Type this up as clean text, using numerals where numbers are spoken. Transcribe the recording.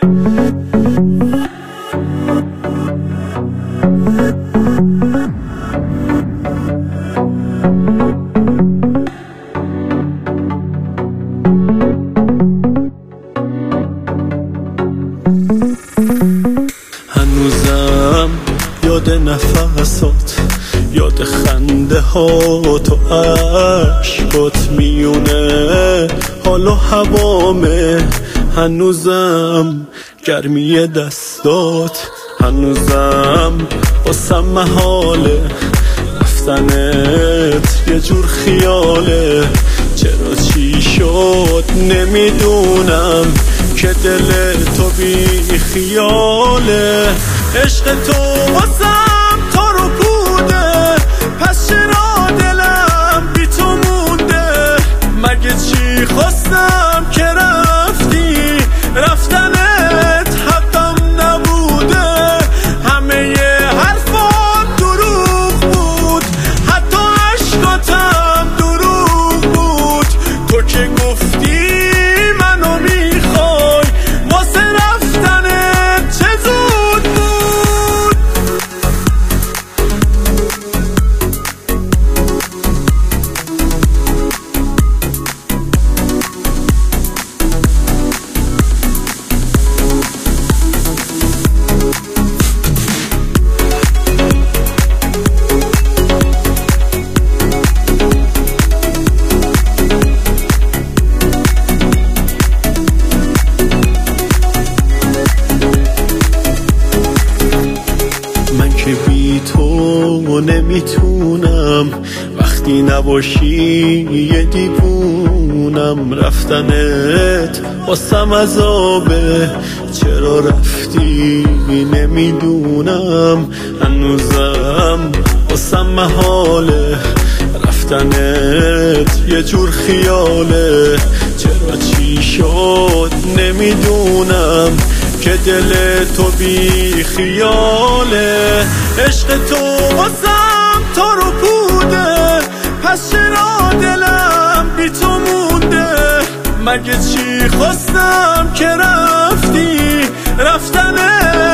هنوزم یاد نفسات، یاد خنده هات و عشقات میونه حال و هوامه. هنوزم گرمی دستات، هنوزم واسم محاله رفتنت یه جور خیاله. چرا چی شد نمیدونم که دل تو بی خیاله. عشق تو واسم تارو پوده، پس چرا دلم بی تو مونده؟ مگه چی خواستم که رفتی؟ رفتنت حقم نبوده. همه حرفات دروغ بود، حتی عشقاتم دروغ بود. تو که گفتی منو میخوای، واسه رفتنت چه زود بود. من که بی تو نمیتونم، وقتی نباشی یه دیوونم. رفتنت واسم عذابه، چرا رفتی نمیدونم. هنوزم واسم محاله رفتنت یه جور خیاله. چرا چی شد نمیدونم که دل تو بی خیاله. عشق تو واسم تارو پوده، پس چرا دلم بی تو مونده؟ مگه چی خواستم که رفتی؟ رفتنه